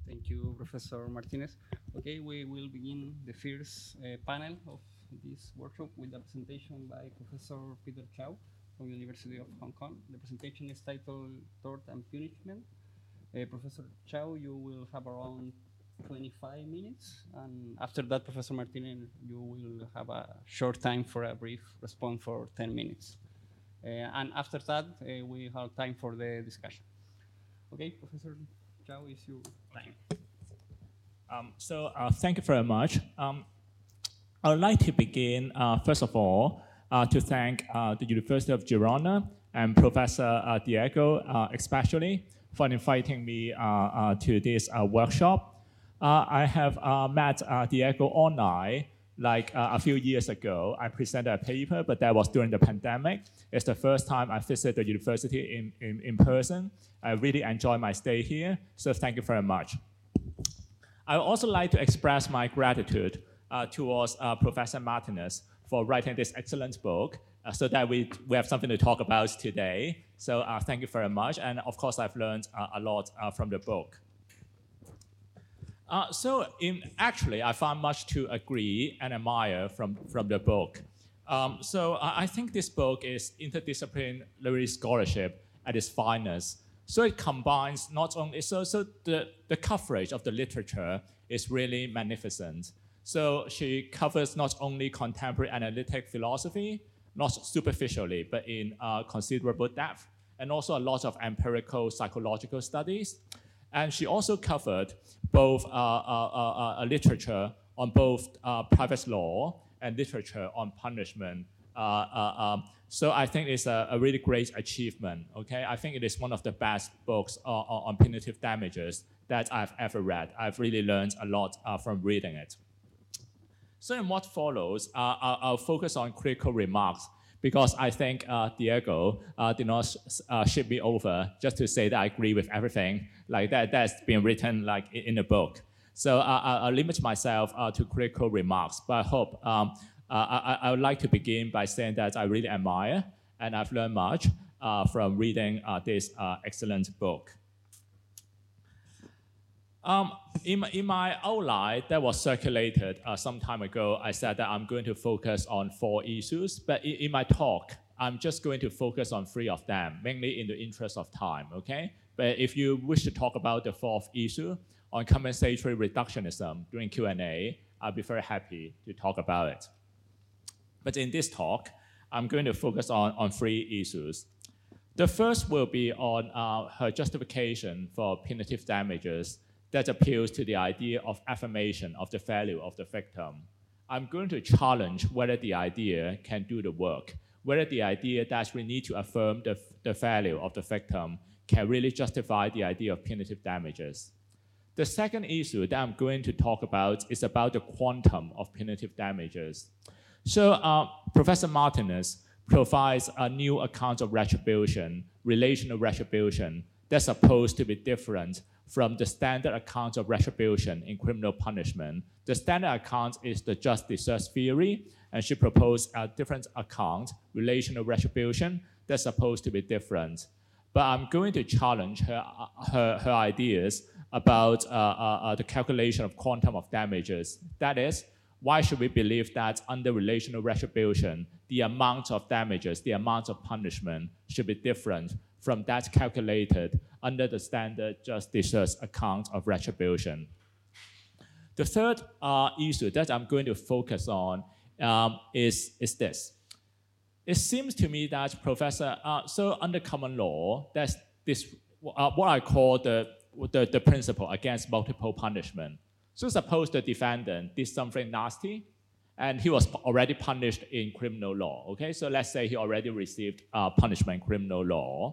Thank you, Professor Martinez. Okay, we will begin the first panel of this workshop with a presentation by Professor Peter Chow from the University of Hong Kong. The presentation is titled Tort and Punishment. Professor Chow, you will have around 25 minutes, and after that, Professor Martinez, you will have a short time for a brief response for 10 minutes. And after that, we have time for the discussion. Okay, Professor Chow, is your time. Thank you very much. I would like to begin, first of all, to thank the University of Girona and Professor Diego especially for inviting me to this workshop. I have met Diego online like a few years ago. I presented a paper, but that was during the pandemic. It's the first time I visited the university in person. I really enjoy my stay here, so thank you very much. I would also like to express my gratitude towards Professor Martinez for writing this excellent book so that we have something to talk about today. So thank you very much. And of course, I've learned a lot from the book. Actually, I found much to agree and admire from the book. I think this book is interdisciplinary scholarship at its finest. So it combines not only, the coverage of the literature is really magnificent. So she covers not only contemporary analytic philosophy, not superficially, but in considerable depth, and also a lot of empirical psychological studies. And she also covered both literature on both private law and literature on punishment. So I think it's a really great achievement, okay? I think it is one of the best books on punitive damages that I've ever read. I've really learned a lot from reading it. So in what follows, I'll focus on critical remarks because I think Diego did not ship me over just to say that I agree with everything like that's been written like in the book. So I'll limit myself to critical remarks, but I hope I would like to begin by saying that I really admire and I've learned much from reading this excellent book. In my outline that was circulated some time ago, I said that I'm going to focus on 4 issues, but in my talk, I'm just going to focus on 3 of them, mainly in the interest of time, okay? But if you wish to talk about the 4th issue on compensatory reductionism during Q&A, I'll be very happy to talk about it. But in this talk, I'm going to focus on 3 issues. The first will be on her justification for punitive damages that appeals to the idea of affirmation of the value of the victim. I'm going to challenge whether the idea can do the work, whether the idea that we need to affirm the value of the victim can really justify the idea of punitive damages. The second issue that I'm going to talk about is about the quantum of punitive damages. So Professor Martinez provides a new account of retribution, relational retribution, that's supposed to be different from the standard account of retribution in criminal punishment. The standard account is the just desserts theory, and she proposed a different account, relational retribution, that's supposed to be different. But I'm going to challenge her ideas about the calculation of quantum of damages. That is, why should we believe that under relational retribution, the amount of damages, the amount of punishment should be different from that calculated under the standard just desserts account of retribution? The third issue that I'm going to focus on is this. It seems to me that so under common law, there's this, what I call the principle against multiple punishment. So suppose the defendant did something nasty, and he was already punished in criminal law, okay? So let's say he already received punishment in criminal law.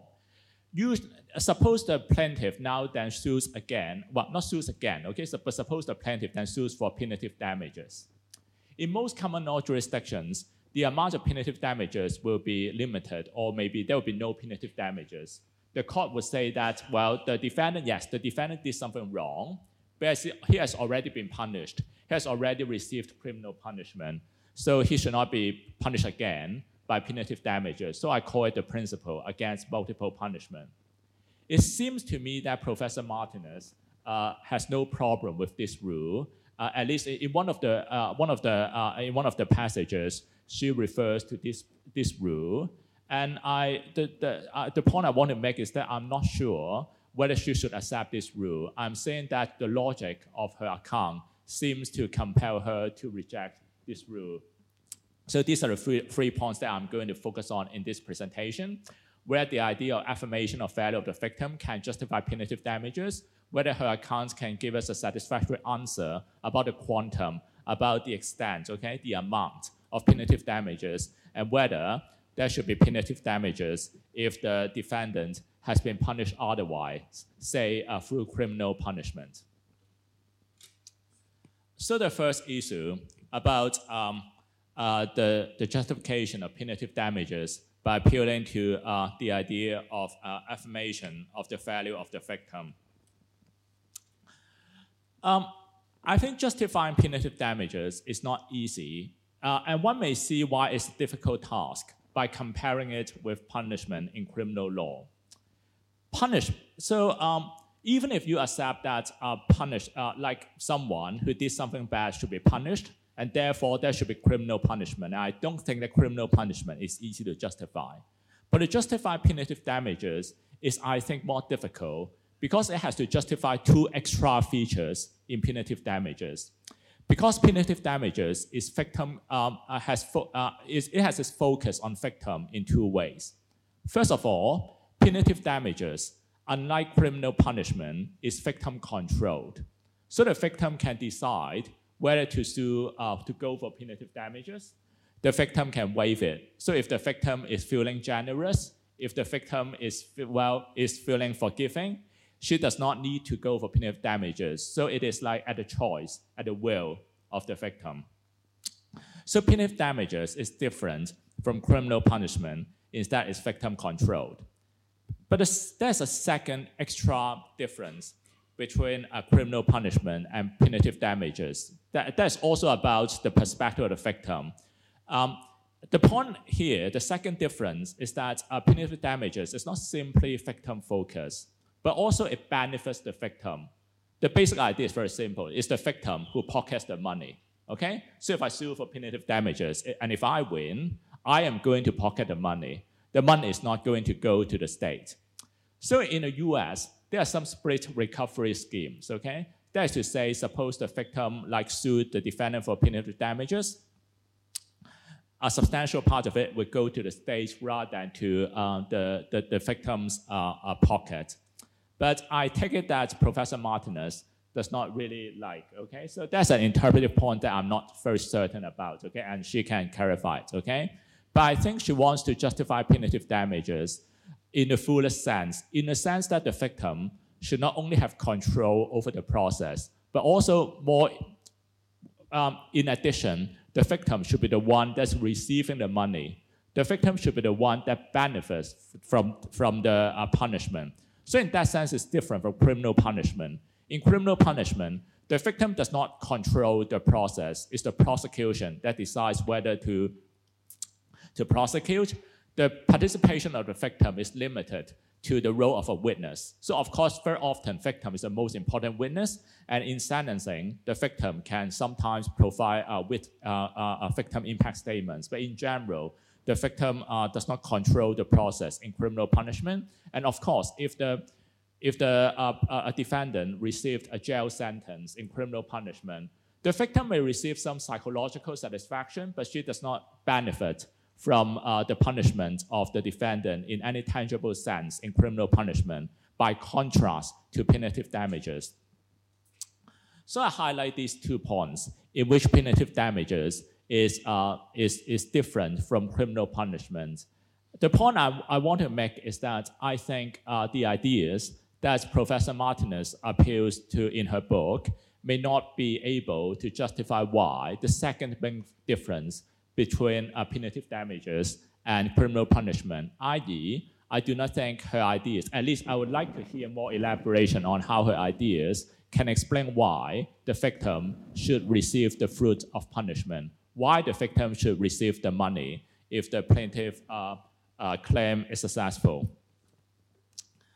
Suppose the plaintiff now then sues again, well, not sues again, okay? But suppose the plaintiff then sues for punitive damages. In most common law jurisdictions, the amount of punitive damages will be limited, or maybe there will be no punitive damages. The court would say that, well, the defendant did something wrong, but he has already been punished. He has already received criminal punishment, so he should not be punished again by punitive damages. So I call it the principle against multiple punishment. It seems to me that Professor Martinez has no problem with this rule. At least in one of the passages, she refers to this rule. And the point I want to make is that I'm not sure whether she should accept this rule. I'm saying that the logic of her account seems to compel her to reject this rule. So these are the three points that I'm going to focus on in this presentation, where the idea of affirmation of value of the victim can justify punitive damages, whether her accounts can give us a satisfactory answer about the quantum, about the extent, okay, the amount of punitive damages, and whether there should be punitive damages if the defendant has been punished otherwise, say through criminal punishment. So the first issue about the justification of punitive damages by appealing to the idea of affirmation of the value of the victim. I think justifying punitive damages is not easy, and one may see why it's a difficult task by comparing it with punishment in criminal law. Even if you accept that like someone who did something bad should be punished, and therefore there should be criminal punishment, I don't think that criminal punishment is easy to justify. But to justify punitive damages is, I think, more difficult because it has to justify two extra features in punitive damages. Because punitive damages is it has its focus on victim in two ways. First of all, punitive damages, unlike criminal punishment, is victim controlled. So the victim can decide whether to sue to go for punitive damages. The victim can waive it. So if the victim is feeling generous, if the victim is feeling forgiving, she does not need to go for punitive damages. So it is like at the choice, at the will of the victim. So punitive damages is different from criminal punishment, instead it's victim controlled. But there's a second extra difference between a criminal punishment and punitive damages. That's also about the perspective of the victim. The point here, the second difference, is that punitive damages is not simply victim focused, but also it benefits the victim. The basic idea is very simple. It's the victim who pockets the money. Okay? So if I sue for punitive damages, and if I win, I am going to pocket the money. The money is not going to go to the state. So in the US, there are some split recovery schemes. Okay? That is to say, suppose the victim sued the defendant for punitive damages, a substantial part of it would go to the state rather than to the victim's pocket. But I take it that Professor Martinez does not really like, okay? So that's an interpretive point that I'm not very certain about, okay? And she can clarify it, okay? But I think she wants to justify punitive damages in the fullest sense, in the sense that the victim should not only have control over the process, but also more, in addition, the victim should be the one that's receiving the money. The victim should be the one that benefits from the punishment. So in that sense, it's different from criminal punishment. In criminal punishment, the victim does not control the process. It's the prosecution that decides whether to prosecute. The participation of the victim is limited to the role of a witness. So of course, very often, victim is the most important witness, and in sentencing, the victim can sometimes provide victim impact statements. But in general, the victim does not control the process in criminal punishment. And of course, if a defendant received a jail sentence in criminal punishment, the victim may receive some psychological satisfaction, but she does not benefit from the punishment of the defendant in any tangible sense in criminal punishment, by contrast to punitive damages. So I highlight these 2 points in which punitive damages is different from criminal punishment. The point I want to make is that I think the ideas that Professor Martinez appeals to in her book may not be able to justify why the second main difference between punitive damages and criminal punishment, i.e., I do not think her ideas, at least I would like to hear more elaboration on how her ideas can explain why the victim should receive the fruit of punishment, why the victim should receive the money if the plaintiff claim is successful.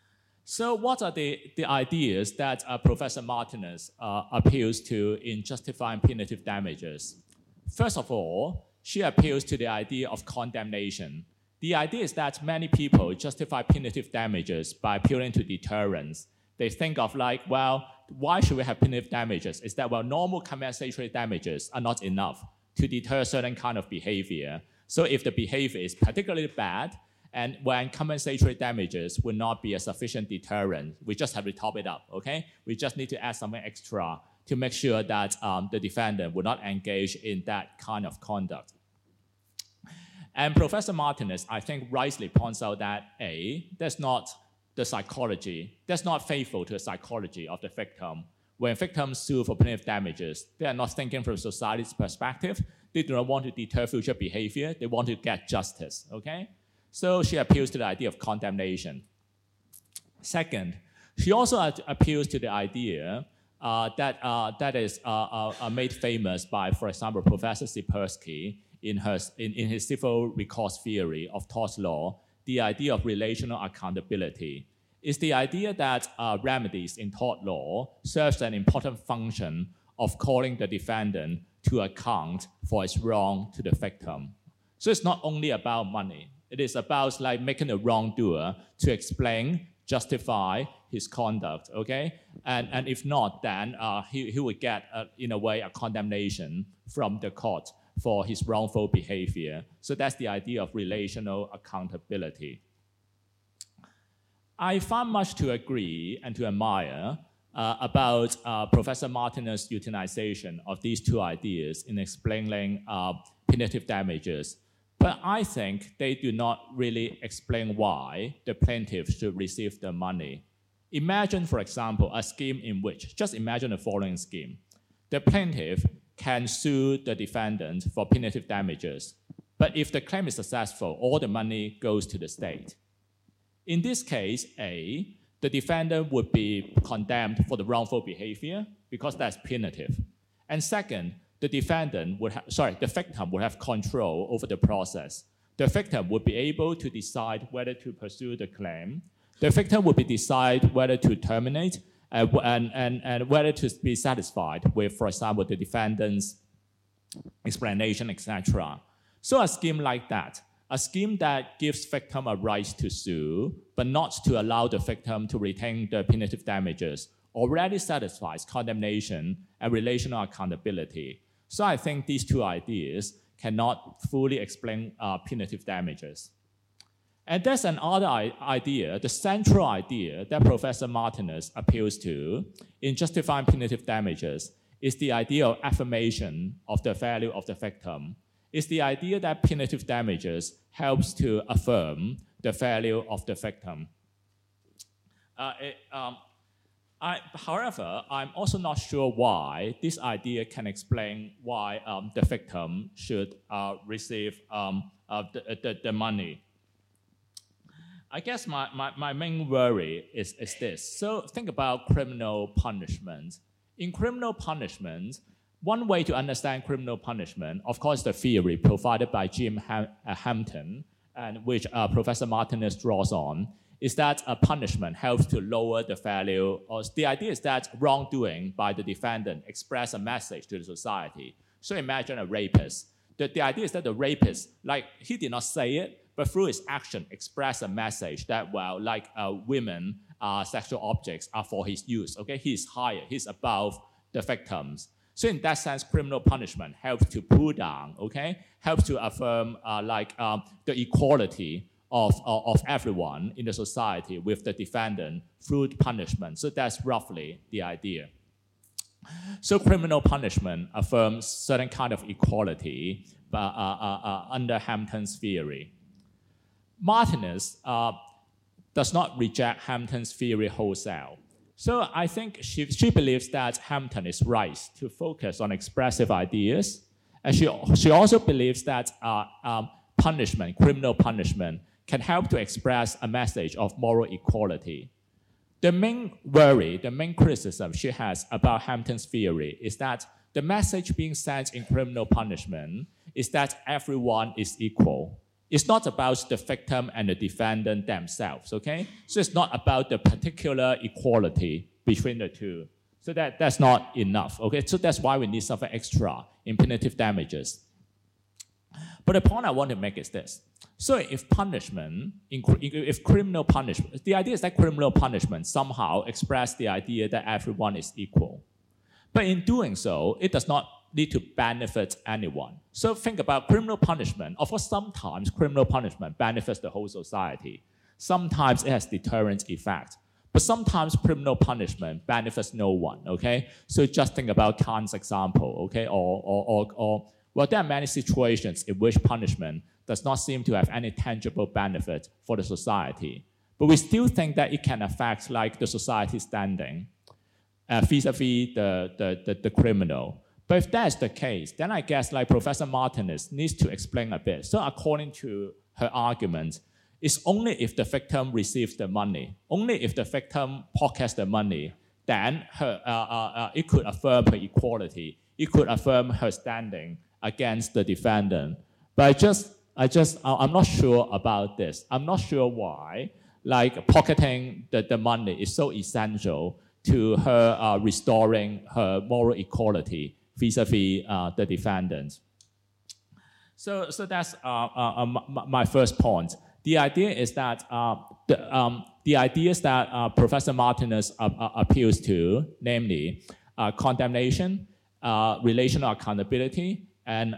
So what are the ideas that Professor Martinez appeals to in justifying punitive damages? First of all, she appeals to the idea of condemnation. The idea is that many people justify punitive damages by appealing to deterrence. They think of like, well, why should we have punitive damages? Is that, well, normal compensatory damages are not enough to deter certain kind of behavior. So if the behavior is particularly bad, and when compensatory damages will not be a sufficient deterrent, we just have to top it up, okay? We just need to add something extra to make sure that the defendant will not engage in that kind of conduct. And Professor Martinez, I think, rightly points out that that's not the psychology, that's not faithful to the psychology of the victim. When victims sue for punitive damages, they are not thinking from society's perspective. They do not want to deter future behavior. They want to get justice, okay? So she appeals to the idea of condemnation. Second, she also appeals to the idea that is made famous by, for example, Professor Sipersky in his civil recourse theory of tort law, the idea of relational accountability. It's the idea that remedies in tort law serves an important function of calling the defendant to account for its wrong to the victim. So it's not only about money. It is about like making the wrongdoer to explain, justify his conduct, okay? And if not, then he would get, in a way, a condemnation from the court for his wrongful behavior. So that's the idea of relational accountability. I find much to agree and to admire about Professor Martinez's utilization of these two ideas in explaining punitive damages. But I think they do not really explain why the plaintiff should receive the money. Imagine, for example, a scheme in which, just imagine the following scheme. The plaintiff can sue the defendant for punitive damages, but if the claim is successful, all the money goes to the state. In this case, the defendant would be condemned for the wrongful behavior because that's punitive. And second, the victim would have control over the process. The victim would be able to decide whether to pursue the claim. The victim would decide whether to terminate and whether to be satisfied with, for example, the defendant's explanation, etc. So a scheme like that, a scheme that gives victim a right to sue, but not to allow the victim to retain the punitive damages, already satisfies condemnation and relational accountability. So I think these two ideas cannot fully explain punitive damages. And there's another idea, the central idea that Professor Martinez appeals to in justifying punitive damages is the idea of affirmation of the value of the victim. It's the idea that punitive damages helps to affirm the value of the victim. However, I'm also not sure why this idea can explain why the victim should receive the money. I guess my main worry is this. So think about criminal punishment. In criminal punishment, one way to understand criminal punishment, of course, the theory provided by Jim Hampton, and which Professor Martinez draws on, is that a punishment helps to lower the value, or the idea is that wrongdoing by the defendant express a message to the society. So imagine a rapist. The idea is that the rapist, like, he did not say it, but through his action express a message that, well, like women, sexual objects are for his use, okay? He's higher, he's above the victims. So in that sense, criminal punishment helps to pull down, okay? Helps to affirm the equality of everyone in the society with the defendant through punishment. So that's roughly the idea. So criminal punishment affirms certain kind of equality under Hampton's theory. Martinez does not reject Hampton's theory wholesale. So I think she believes that Hampton is right to focus on expressive ideas. And she also believes that punishment, criminal punishment, can help to express a message of moral equality. The main worry, the main criticism she has about Hampton's theory is that the message being sent in criminal punishment is that everyone is equal. It's not about the victim and the defendant themselves, okay? So it's not about the particular equality between the two. So that's not enough, okay? So that's why we need something extra in punitive damages. But the point I want to make is this. So if punishment, if criminal punishment, the idea is that criminal punishment somehow express the idea that everyone is equal. But in doing so, it does not need to benefit anyone. So think about criminal punishment. Of course, sometimes criminal punishment benefits the whole society. Sometimes it has deterrent effect. But sometimes criminal punishment benefits no one, okay? So just think about Kant's example, okay? Well, there are many situations in which punishment does not seem to have any tangible benefit for the society. But we still think that it can affect like the society's standing vis-a-vis the criminal. But if that's the case, then I guess like Professor Martinez needs to explain a bit. So according to her argument, it's only if the victim receives the money, only if the victim pockets the money, then it could affirm her equality. It could affirm her standing against the defendant. But I'm not sure about this. I'm not sure why, like pocketing the money is so essential to her restoring her moral equality vis-a-vis the defendant. So that's my first point. The idea is that the ideas that Professor Martinez appeals to, namely condemnation, relational accountability, and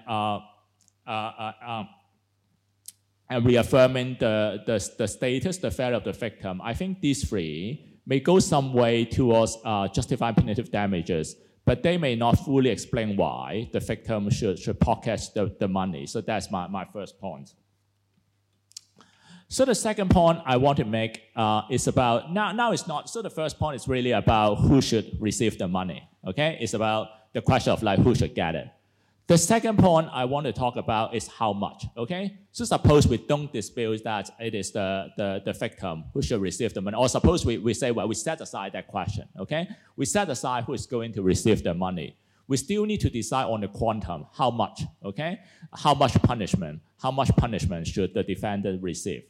reaffirming the status, the value of the victim. I think these three may go some way towards justifying punitive damages, but they may not fully explain why the victim should pocket the money. So that's my first point. So the second point I want to make is about, now it's not, so the first point is really about who should receive the money, okay? It's about the question of like who should get it. The second point I want to talk about is how much, okay? So suppose we don't dispute that it is the victim who should receive the money, or suppose we say, well, we set aside that question, okay? We set aside who is going to receive the money. We still need to decide on the quantum, how much, okay? How much punishment should the defendant receive?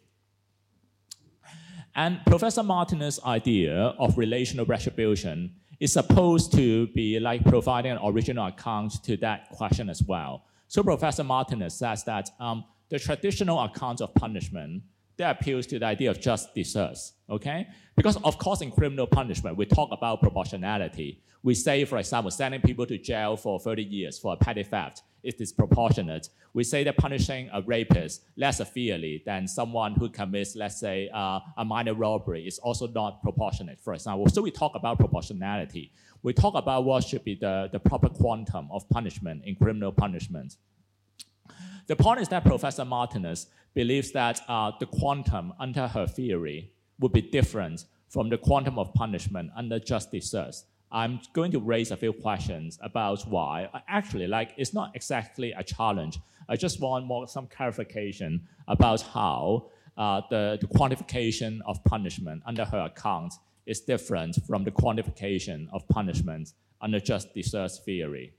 And Professor Martinez's idea of relational retribution is supposed to be like providing an original account to that question as well. So Professor Martinez says that the traditional account of punishment, that appeals to the idea of just deserts, okay? Because of course in criminal punishment, we talk about proportionality. We say, for example, sending people to jail for 30 years for a petty theft is disproportionate. We say that punishing a rapist less severely than someone who commits, let's say, a minor robbery is also not proportionate, for example. So we talk about proportionality. We talk about what should be the proper quantum of punishment in criminal punishment. The point is that Professor Martinez believes that the quantum under her theory would be different from the quantum of punishment under just deserts. I'm going to raise a few questions about why. Actually, like, it's not exactly a challenge. I just want some clarification about how the quantification of punishment under her account is different from the quantification of punishment under just deserts theory.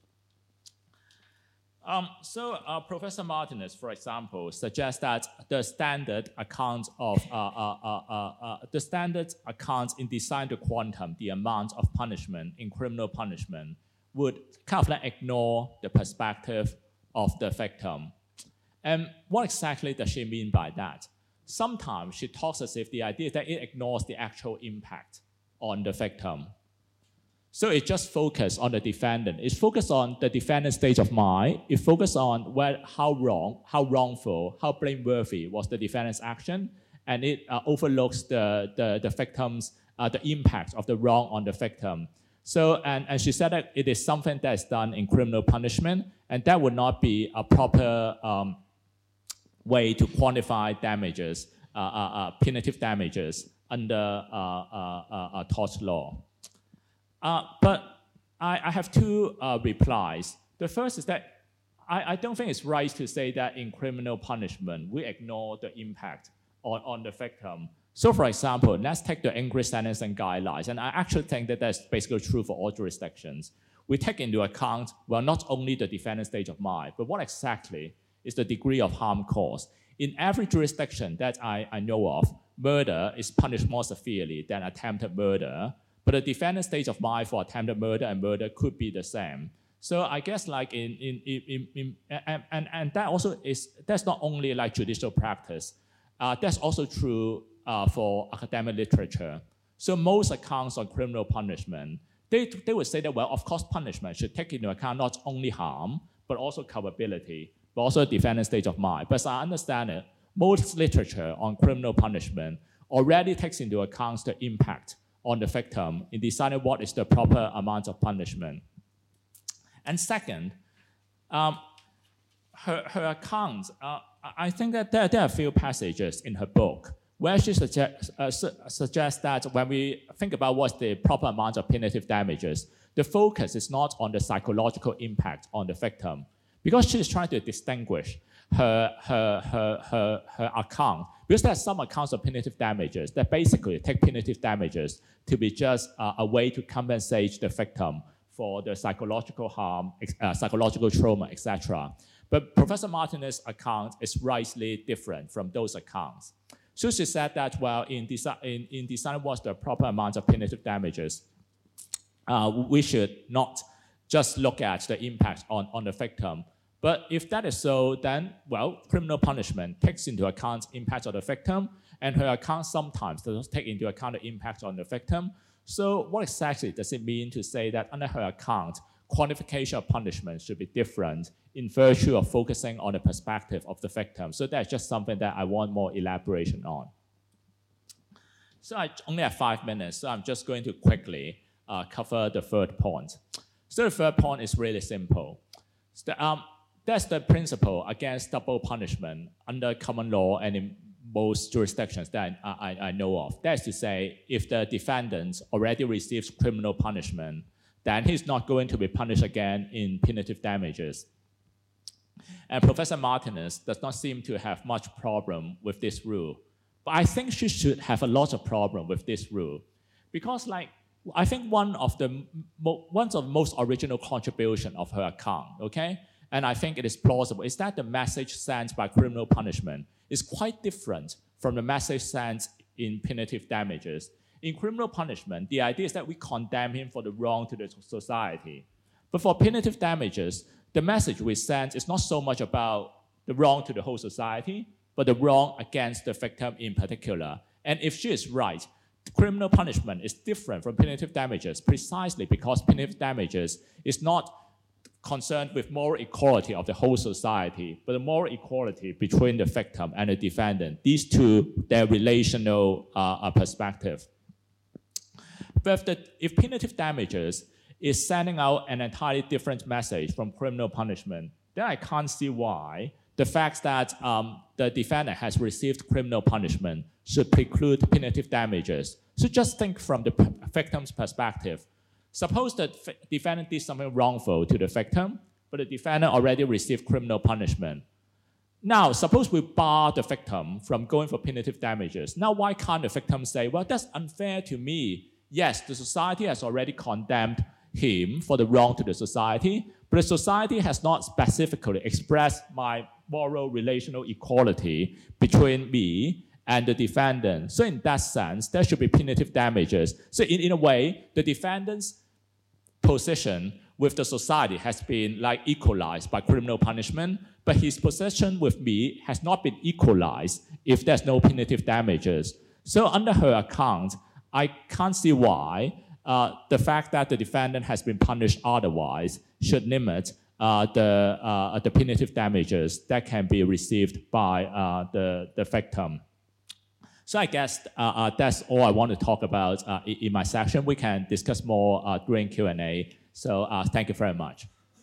Professor Martinez, for example, suggests that the standard account in design to quantum the amount of punishment in criminal punishment would kind of like ignore the perspective of the victim. And what exactly does she mean by that? Sometimes she talks as if the idea that it ignores the actual impact on the victim. So it just focuses on the defendant. It's focused on the defendant's state of mind. It focuses on how wrongful, how blameworthy was the defendant's action, and it overlooks the victim's the impact of the wrong on the victim. So and she said that it is something that is done in criminal punishment, and that would not be a proper way to quantify damages, punitive damages under tort law. But I have two replies. The first is that I don't think it's right to say that in criminal punishment, we ignore the impact on the victim. So for example, let's take the English sentencing guidelines, and I actually think that that's basically true for all jurisdictions. We take into account, well, not only the defendant's state of mind, but what exactly is the degree of harm caused. In every jurisdiction that I know of, murder is punished more severely than attempted murder, but the defendant's state of mind for attempted murder and murder could be the same. So I guess like and that also is, that's not only like judicial practice, that's also true for academic literature. So most accounts on criminal punishment, they would say that, well, of course punishment should take into account not only harm, but also culpability, but also defendant's state of mind. But as I understand it, most literature on criminal punishment already takes into account the impact on the victim in deciding what is the proper amount of punishment. And second, her account, I think that there are a few passages in her book where she suggests that when we think about what's the proper amount of punitive damages, the focus is not on the psychological impact on the victim, because she's trying to distinguish her account, because there are some accounts of punitive damages that basically take punitive damages to be just a way to compensate the victim for the psychological harm, psychological trauma, etc. But Professor Martinez's account is rightly different from those accounts. So she said that, well, in deciding what's the proper amount of punitive damages, we should not just look at the impact on the victim. But if that is so, then, well, criminal punishment takes into account impact on the victim, and her account sometimes does take into account the impact on the victim. So what exactly does it mean to say that under her account, quantification of punishment should be different in virtue of focusing on the perspective of the victim? So that's just something that I want more elaboration on. So I only have 5 minutes, so I'm just going to quickly cover the third point. So the third point is really simple. That's the principle against double punishment under common law and in most jurisdictions that I know of. That is to say, if the defendant already receives criminal punishment, then he's not going to be punished again in punitive damages. And Professor Martinez does not seem to have much problem with this rule. But I think she should have a lot of problem with this rule. Because like, I think one of the most original contribution of her account, okay? And I think it is plausible, is that the message sent by criminal punishment is quite different from the message sent in punitive damages. In criminal punishment, the idea is that we condemn him for the wrong to the society. But for punitive damages, the message we send is not so much about the wrong to the whole society, but the wrong against the victim in particular. And if she is right, criminal punishment is different from punitive damages precisely because punitive damages is not concerned with moral equality of the whole society, but the moral equality between the victim and the defendant. These two, their relational perspective. But if punitive damages is sending out an entirely different message from criminal punishment, then I can't see why the fact that the defendant has received criminal punishment should preclude punitive damages. So just think from the victim's perspective. Suppose the defendant did something wrongful to the victim, but the defendant already received criminal punishment. Now, suppose we bar the victim from going for punitive damages. Now, why can't the victim say, well, that's unfair to me. Yes, the society has already condemned him for the wrong to the society, but the society has not specifically expressed my moral relational equality between me and the defendant. So in that sense, there should be punitive damages. So in a way, the defendant's position with the society has been like equalized by criminal punishment, but his position with me has not been equalized if there's no punitive damages. So under her account, I can't see why the fact that the defendant has been punished otherwise should limit the punitive damages that can be received by the victim. So I guess that's all I want to talk about in my section. We can discuss more during Q&A. So thank you very much.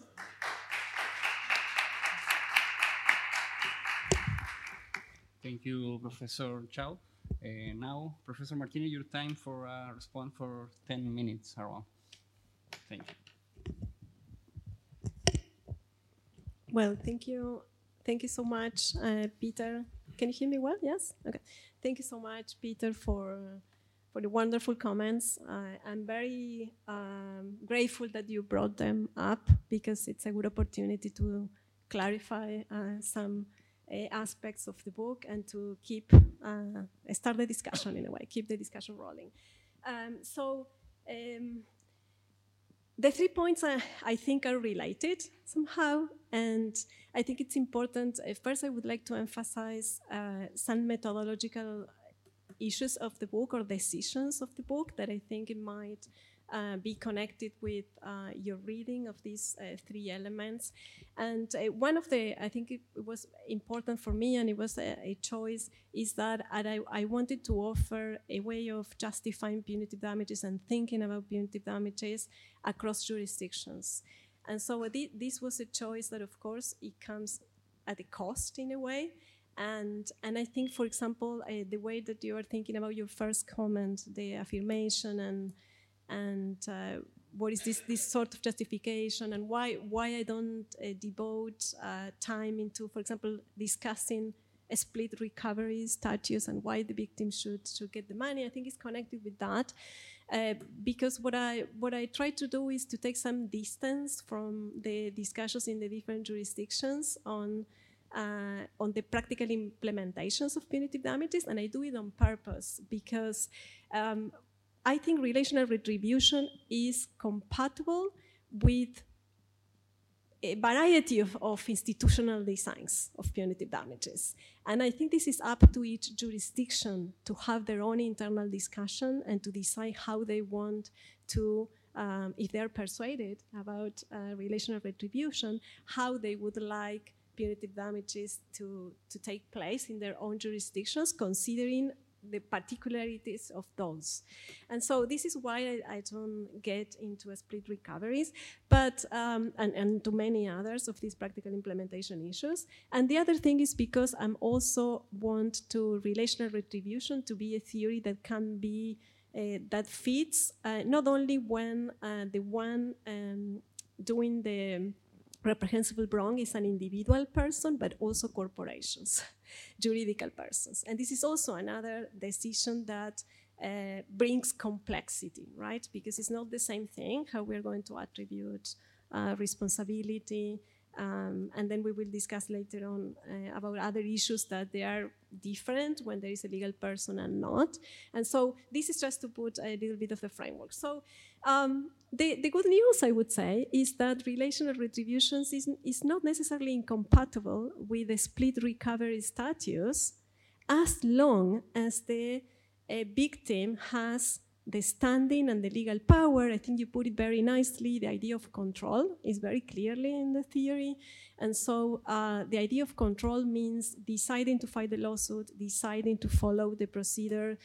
Thank you, Professor Chow. Now, Professor Martinez, your time for response for 10 minutes around. Thank you. Well, thank you. Thank you so much, Peter. Can you hear me well? Yes? Okay. Thank you so much, Peter, for the wonderful comments. I'm very grateful that you brought them up because it's a good opportunity to clarify some aspects of the book and to keep start the discussion in a way, keep the discussion rolling. The 3 points I think are related somehow, and I think it's important. First, I would like to emphasize some methodological issues of the book or decisions of the book that I think it might be connected with your reading of these 3 elements. And one of the, I think it was important for me, and it was a choice, is that I wanted to offer a way of justifying punitive damages and thinking about punitive damages across jurisdictions. And so this was a choice that, of course, it comes at a cost in a way. And I think, for example, the way that you are thinking about your first comment, the affirmation and what is this sort of justification, and why I don't devote time into, for example, discussing a split recovery status and why the victim should get the money. I think it's connected with that, because what I try to do is to take some distance from the discussions in the different jurisdictions on the practical implementations of punitive damages, and I do it on purpose because I think relational retribution is compatible with a variety of institutional designs of punitive damages. And I think this is up to each jurisdiction to have their own internal discussion and to decide how they want to, if they're persuaded about relational retribution, how they would like punitive damages to take place in their own jurisdictions, considering the particularities of those. And so this is why I don't get into split recoveries, but and to many others of these practical implementation issues. And the other thing is because I'm also want to relational retribution to be a theory that can be, that fits not only when the one doing the reprehensible wrong is an individual person, but also corporations, juridical persons. And this is also another decision that brings complexity, right? Because it's not the same thing how we're going to attribute responsibility. And then we will discuss later on about other issues that they are different when there is a legal person and not. And so this is just to put a little bit of the framework. So the good news, I would say, is that relational retributions is not necessarily incompatible with the split recovery status as long as the victim has the standing and the legal power. I think you put it very nicely. The idea of control is very clearly in the theory. And so the idea of control means deciding to fight the lawsuit, deciding to follow the procedure,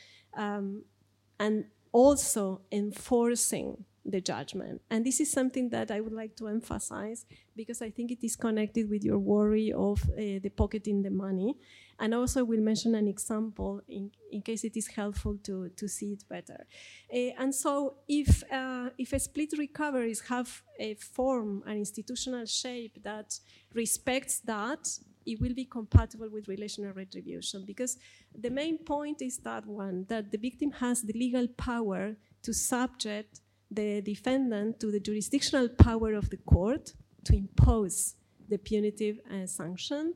and also enforcing the judgment. And this is something that I would like to emphasize because I think it is connected with your worry of the pocketing the money. And also we'll mention an example in case it is helpful to see it better. And so if a split recoveries have a form, an institutional shape that respects that, it will be compatible with relational retribution, because the main point is that one, that the victim has the legal power to subject the defendant to the jurisdictional power of the court to impose the punitive sanction.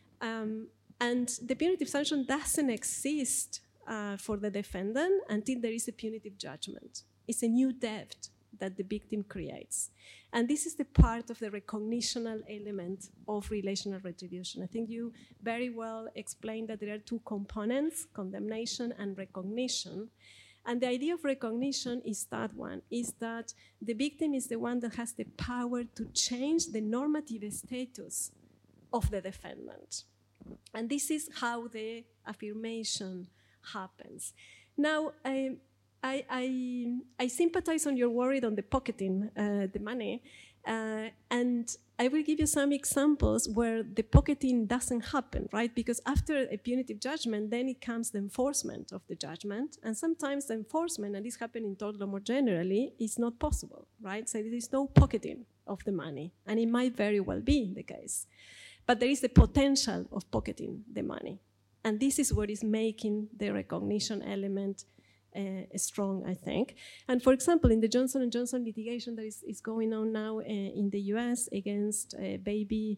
And the punitive sanction doesn't exist for the defendant until there is a punitive judgment. It's a new debt that the victim creates. And this is the part of the recognitional element of relational retribution. I think you very well explained that there are 2 components, condemnation and recognition. And the idea of recognition is that one, is that the victim is the one that has the power to change the normative status of the defendant. And this is how the affirmation happens. Now, I sympathize on your worry on the pocketing the money, and I will give you some examples where the pocketing doesn't happen, right? Because after a punitive judgment, then it comes the enforcement of the judgment, and sometimes the enforcement, and this happens in tort law more generally, is not possible, right? So there is no pocketing of the money, and it might very well be the case. But there is the potential of pocketing the money. And this is what is making the recognition element strong, I think. And for example, in the Johnson & Johnson litigation that is going on now in the US against baby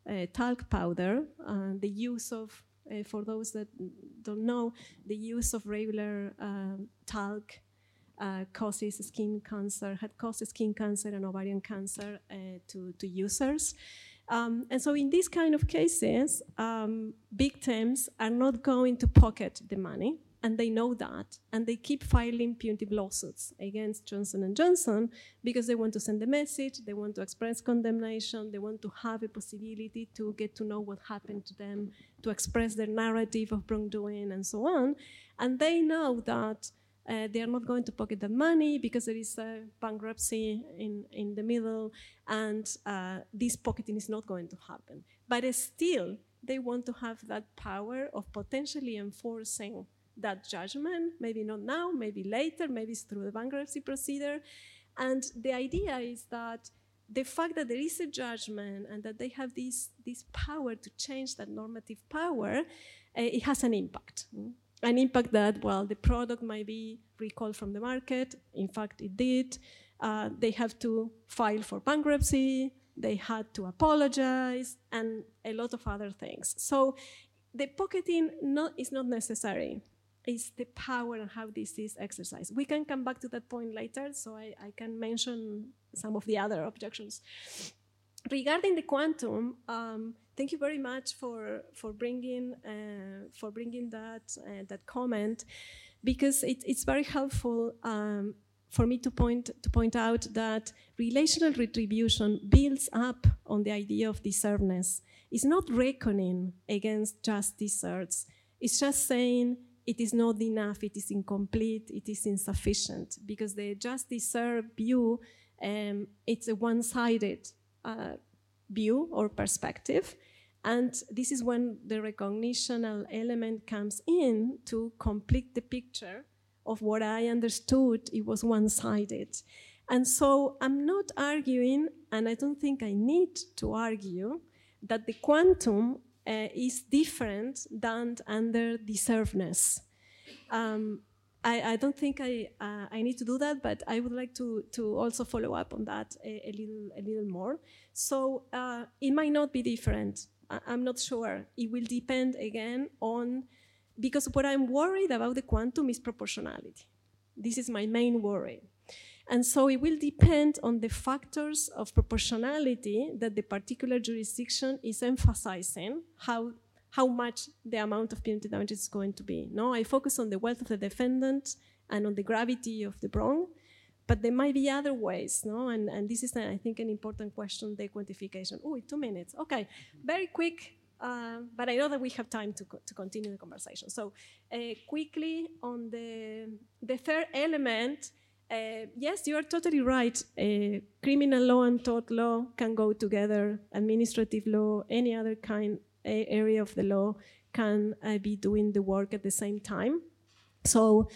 talc powder, the use of, for those that don't know, the use of regular talc causes skin cancer, had caused skin cancer and ovarian cancer to users. And so in these kind of cases, victims are not going to pocket the money, and they know that, and they keep filing punitive lawsuits against Johnson & Johnson because they want to send a message, they want to express condemnation, they want to have a possibility to get to know what happened to them, to express their narrative of wrongdoing and so on. And they know that they are not going to pocket the money because there is a bankruptcy in the middle, and this pocketing is not going to happen. But still, they want to have that power of potentially enforcing that judgment, maybe not now, maybe later, maybe it's through the bankruptcy procedure. And the idea is that the fact that there is a judgment and that they have this power to change that normative power, it has an impact. An impact that, well, the product might be recalled from the market. In fact, it did. They have to file for bankruptcy. They had to apologize, and a lot of other things. So the pocketing is not necessary. It's the power and how this is exercised. We can come back to that point later, so I can mention some of the other objections. Regarding the quantum, thank you very much for bringing that comment, because it's very helpful for me to point out that relational retribution builds up on the idea of deservedness. It's not reckoning against just deserts. It's just saying it is not enough, it is incomplete, it is insufficient, because the just deserved view, it's a one-sided view or perspective. And this is when the recognitional element comes in to complete the picture of what I understood it was one-sided. And so I'm not arguing, and I don't think I need to argue, that the quantum is different than under deservedness. I don't think I need to do that, but I would like to also follow up on that a little more. So it might not be different. I'm not sure. It will depend again on, because what I'm worried about the quantum is proportionality. This is my main worry. And so it will depend on the factors of proportionality that the particular jurisdiction is emphasizing, how much the amount of punitive damage is going to be. No, I focus on the wealth of the defendant and on the gravity of the wrong, but there might be other ways, no? And this is, I think, an important question, the quantification. Oh, 2 minutes. Okay, very quick, but I know that we have time to continue the conversation. So quickly on the third element, yes, you are totally right. Criminal law and tort law can go together. Administrative law, any other kind area of the law can be doing the work at the same time. So,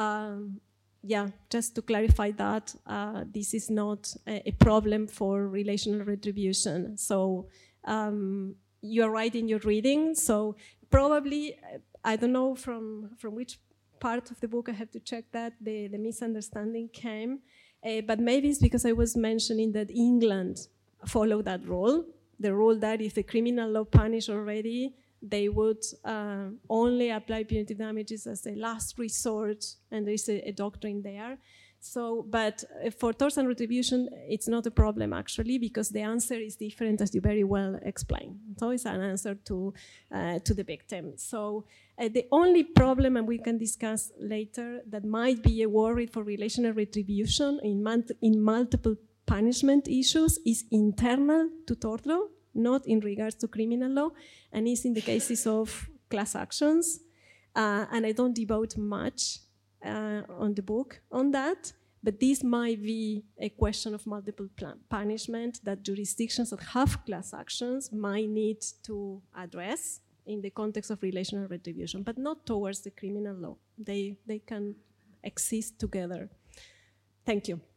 yeah, just to clarify that, this is not a problem for relational retribution. So you're right in your reading. So probably, I don't know from which part of the book I have to check that the misunderstanding came, but maybe it's because I was mentioning that England followed that rule, the rule that if the criminal law punished already, they would only apply punitive damages as a last resort, and there is a doctrine there. So, but for torts and retribution, it's not a problem actually, because the answer is different, as you very well explained. So it's an answer to the victim. So the only problem, and we can discuss later, that might be a worry for relational retribution in multiple punishment issues is internal to tort law, not in regards to criminal law, and is in the cases of class actions. And I don't devote much on the book on that, but this might be a question of multiple punishment that jurisdictions that have class actions might need to address in the context of relational retribution, but not towards the criminal law. They can exist together. Thank you.